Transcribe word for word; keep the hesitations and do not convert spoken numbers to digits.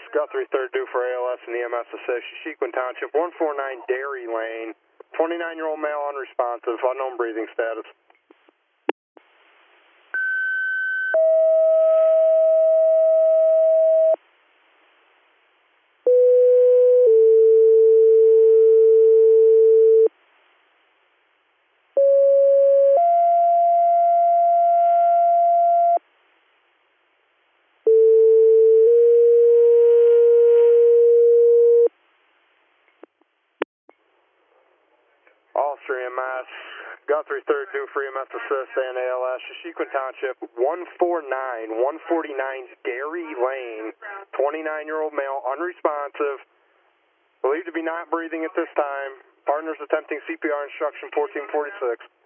Guthrie, third due for A L S and E M S assist, Shashequin Township, one forty-nine Dairy Lane, twenty-nine-year-old male unresponsive, unknown breathing status. All three E M S, Guthrie, third due for E M S assist and A L S, Shashequin Township, one forty-nine, one forty-nine Dairy Lane, twenty-nine-year-old male, unresponsive, believed to be not breathing at this time. Partners attempting C P R instruction fourteen forty-six.